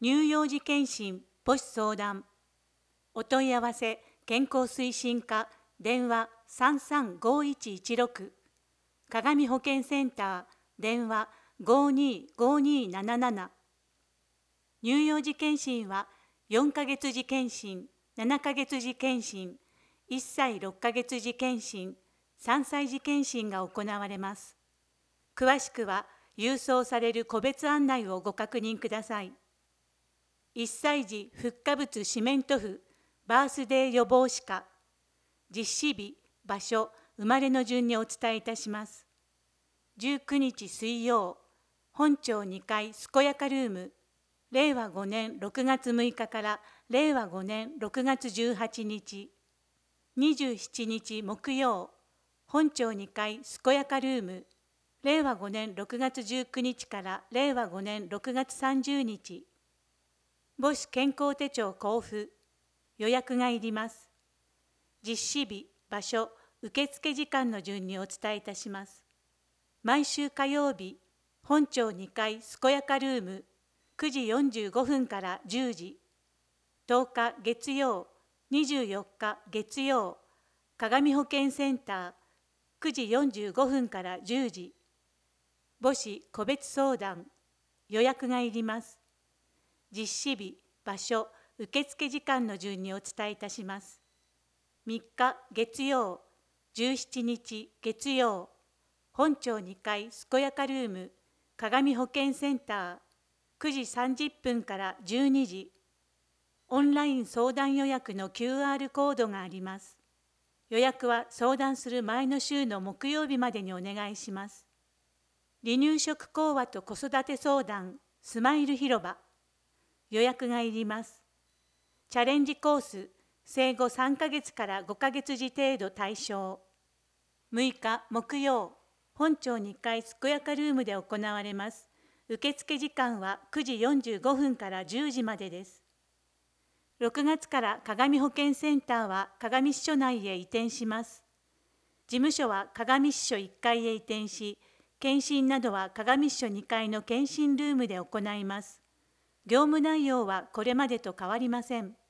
乳幼児健診母子相談お問い合わせ健康推進課電話335116鏡保健センター電話525277乳幼児健診は4ヶ月時健診、7ヶ月時健診、1歳6ヶ月時健診、3歳時健診が行われます。詳しくは郵送される個別案内をご確認ください。1歳児フッ化物四面塗布バースデー予防歯科実施日、場所、生まれの順にお伝えいたします。19日水曜、本町2階健やかルーム、令和5年6月6日から令和5年6月18日。27日木曜、本町2階健やかルーム、令和5年6月19日から令和5年6月30日。母子健康手帳交付、予約がいります。実施日、場所、受付時間の順にお伝えいたします。毎週火曜日、本町2階健やかルーム、9時45分から10時。10日月曜、24日月曜、鏡保健センター、9時45分から10時。母子個別相談、予約がいります。実施日、場所、受付時間の順にお伝えいたします。3日月曜、17日月曜、本町2階健やかルーム、鏡保健センター、9時30分から12時。オンライン相談予約の QR コードがあります。予約は相談する前の週の木曜日までにお願いします。離乳食講話と子育て相談、スマイル広場。予約がいります。チャレンジコース、生後3ヶ月から5ヶ月時程度対象。6日木曜、本町2階健やかルームで行われます。受付時間は9時45分から10時までです。6月から鏡保健センターは鏡支所内へ移転します。事務所は鏡支所1階へ移転し、検診などは鏡支所2階の検診ルームで行います。業務内容はこれまでと変わりません。